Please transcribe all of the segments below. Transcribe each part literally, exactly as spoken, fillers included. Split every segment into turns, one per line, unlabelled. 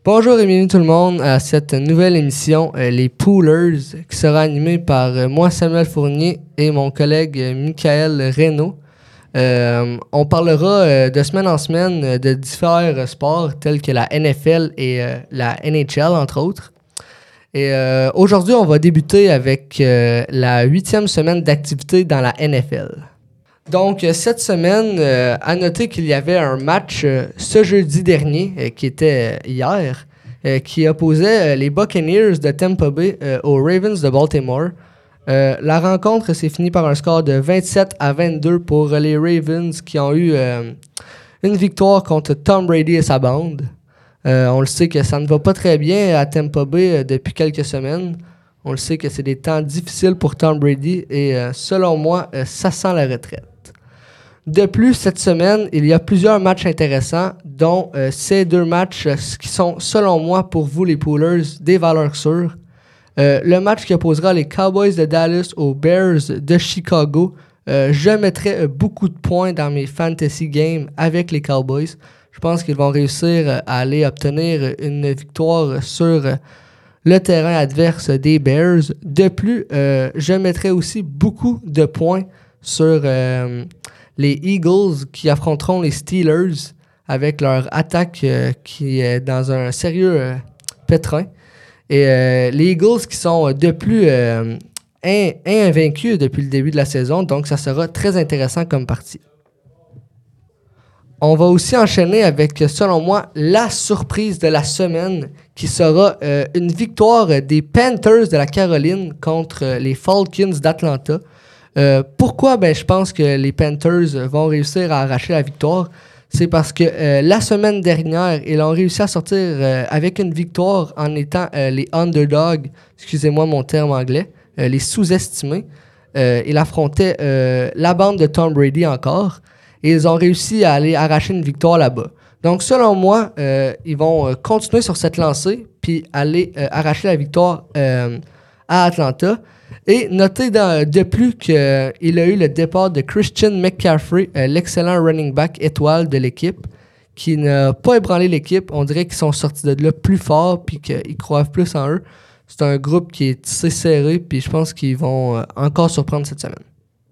Bonjour et bienvenue tout le monde à cette nouvelle émission, euh, les Poolers, qui sera animée par euh, moi, Samuel Fournier, et mon collègue euh, Michael Reynaud. Euh, on parlera euh, de semaine en semaine euh, de différents sports tels que la N F L et euh, la N H L, entre autres. Et euh, aujourd'hui, on va débuter avec euh, la huitième semaine d'activité dans la N F L. Donc, euh, cette semaine, euh, à noter qu'il y avait un match euh, ce jeudi dernier, euh, qui était euh, hier, euh, qui opposait euh, les Buccaneers de Tampa Bay euh, aux Ravens de Baltimore. Euh, la rencontre s'est finie par un score de vingt-sept à vingt-deux pour euh, les Ravens qui ont eu euh, une victoire contre Tom Brady et sa bande. Euh, on le sait que ça ne va pas très bien à Tampa Bay euh, depuis quelques semaines. On le sait que c'est des temps difficiles pour Tom Brady et euh, selon moi, euh, ça sent la retraite. De plus, cette semaine, il y a plusieurs matchs intéressants, dont euh, ces deux matchs euh, qui sont, selon moi, pour vous les Poolers, des valeurs sûres. Euh, le match qui opposera les Cowboys de Dallas aux Bears de Chicago. Euh, je mettrai euh, beaucoup de points dans mes fantasy games avec les Cowboys. Je pense qu'ils vont réussir euh, à aller obtenir une victoire sur euh, le terrain adverse des Bears. De plus, euh, je mettrai aussi beaucoup de points sur euh, les Eagles qui affronteront les Steelers avec leur attaque euh, qui est dans un sérieux euh, pétrin. Et euh, les Eagles qui sont de plus euh, in- invaincus depuis le début de la saison, donc ça sera très intéressant comme partie. On va aussi enchaîner avec, selon moi, la surprise de la semaine qui sera euh, une victoire des Panthers de la Caroline contre les Falcons d'Atlanta. Euh, pourquoi? Ben, je pense que les Panthers vont réussir à arracher la victoire. C'est parce que euh, la semaine dernière, ils ont réussi à sortir euh, avec une victoire en étant euh, les underdogs, excusez-moi mon terme anglais, euh, les sous-estimés. Euh, ils affrontaient euh, la bande de Tom Brady encore et ils ont réussi à aller arracher une victoire là-bas. Donc, selon moi, euh, ils vont euh, continuer sur cette lancée puis aller euh, arracher la victoire euh, à Atlanta. Et notez dans, de plus qu'il euh, a eu le départ de Christian McCaffrey, euh, l'excellent running back étoile de l'équipe, qui n'a pas ébranlé l'équipe. On dirait qu'ils sont sortis de là plus forts puis qu'ils croient plus en eux. C'est un groupe qui est tissé serré puis je pense qu'ils vont euh, encore surprendre cette semaine.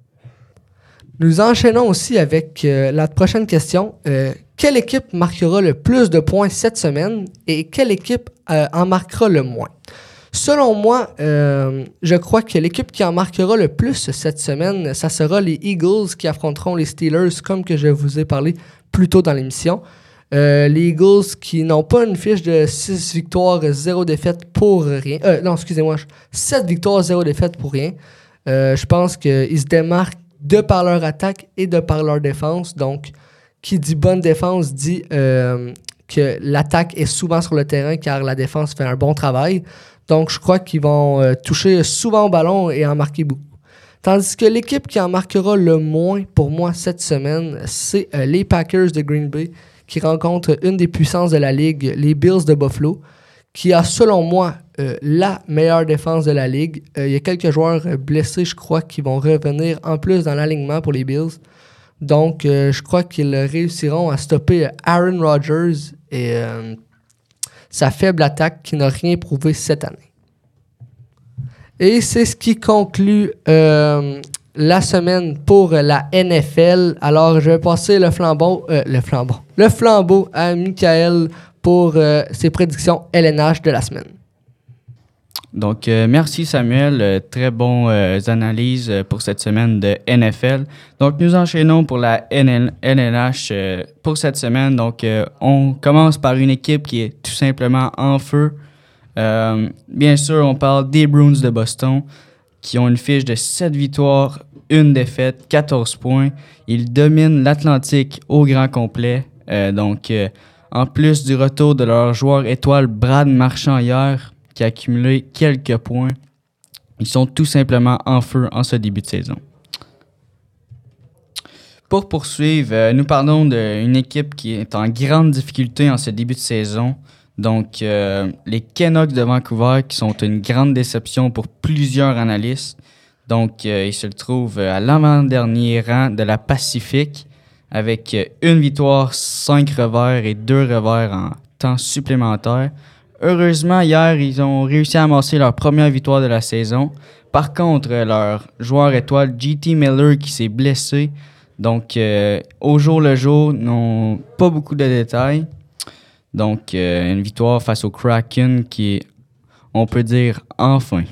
Nous enchaînons aussi avec euh, la prochaine question. Euh, quelle équipe marquera le plus de points cette semaine et quelle équipe euh, en marquera le moins? Selon moi, euh, je crois que l'équipe qui en marquera le plus cette semaine, ça sera les Eagles qui affronteront les Steelers, comme que je vous ai parlé plus tôt dans l'émission. Euh, les Eagles qui n'ont pas une fiche de six victoires, zéro défaite pour rien. Euh, non, excusez-moi, sept victoires, zéro défaite pour rien. Euh, je pense qu'ils se démarquent de par leur attaque et de par leur défense. Donc, qui dit bonne défense dit euh, que l'attaque est souvent sur le terrain car la défense fait un bon travail. Donc, je crois qu'ils vont euh, toucher souvent au ballon et en marquer beaucoup. Tandis que l'équipe qui en marquera le moins pour moi cette semaine, c'est euh, les Packers de Green Bay qui rencontrent une des puissances de la Ligue, les Bills de Buffalo, qui a selon moi euh, la meilleure défense de la Ligue. Euh, il y a quelques joueurs euh, blessés, je crois, qui vont revenir en plus dans l'alignement pour les Bills. Donc, euh, je crois qu'ils réussiront à stopper Aaron Rodgers et euh, sa faible attaque qui n'a rien prouvé cette année. Et c'est ce qui conclut euh, la semaine pour la N F L. Alors, je vais passer le flambeau, euh, le flambeau, le flambeau à Michael pour euh, ses prédictions L N H de la semaine.
Donc, euh, merci Samuel. Euh, très bonnes euh, analyses euh, pour cette semaine de N F L. Donc, nous enchaînons pour la N L- N L H euh, pour cette semaine. Donc, euh, on commence par une équipe qui est tout simplement en feu. Euh, bien sûr, on parle des Bruins de Boston qui ont une fiche de sept victoires, une défaite, quatorze points. Ils dominent l'Atlantique au grand complet. Euh, donc, euh, en plus du retour de leur joueur étoile Brad Marchand hier, qui a accumulé quelques points, ils sont tout simplement en feu en ce début de saison. Pour poursuivre, euh, nous parlons d'une équipe qui est en grande difficulté en ce début de saison. Donc, euh, les Canucks de Vancouver, qui sont une grande déception pour plusieurs analystes. Donc, euh, ils se trouvent à l'avant-dernier rang de la Pacifique avec une victoire, cinq revers et deux revers en temps supplémentaire. Heureusement, hier, ils ont réussi à amasser leur première victoire de la saison. Par contre, leur joueur étoile, J T Miller, qui s'est blessé, donc euh, au jour le jour, n'ont pas beaucoup de détails. Donc, euh, une victoire face au Kraken qui est, on peut dire, enfin.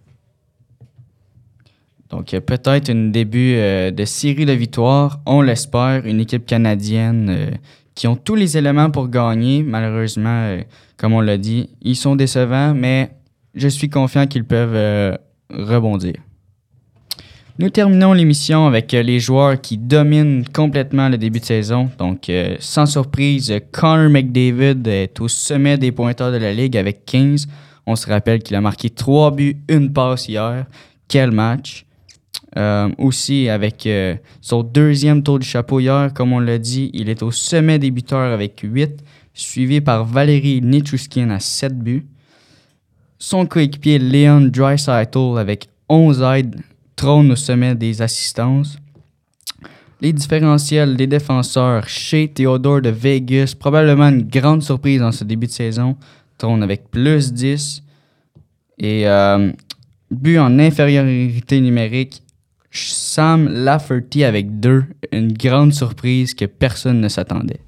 Donc, euh, peut-être un début euh, de série de victoires, on l'espère. Une équipe canadienne euh, qui ont tous les éléments pour gagner. Malheureusement, euh, comme on l'a dit, ils sont décevants, mais je suis confiant qu'ils peuvent euh, rebondir. Nous terminons l'émission avec euh, les joueurs qui dominent complètement le début de saison. Donc, euh, sans surprise, Connor McDavid est au sommet des pointeurs de la Ligue avec quinze. On se rappelle qu'il a marqué trois buts, une passe hier. Quel match! Euh, aussi, avec euh, son deuxième tour du chapeau hier, comme on l'a dit, il est au sommet des buteurs avec huit, suivi par Valérie Nichushkin à sept buts. Son coéquipier Leon Draisaitl avec onze aides trône au sommet des assistances. Les différentiels des défenseurs, Shea Theodore de Vegas, probablement une grande surprise dans ce début de saison, trône avec plus dix. Et euh, but en infériorité numérique, Sam Lafferty avec deux, une grande surprise que personne ne s'attendait.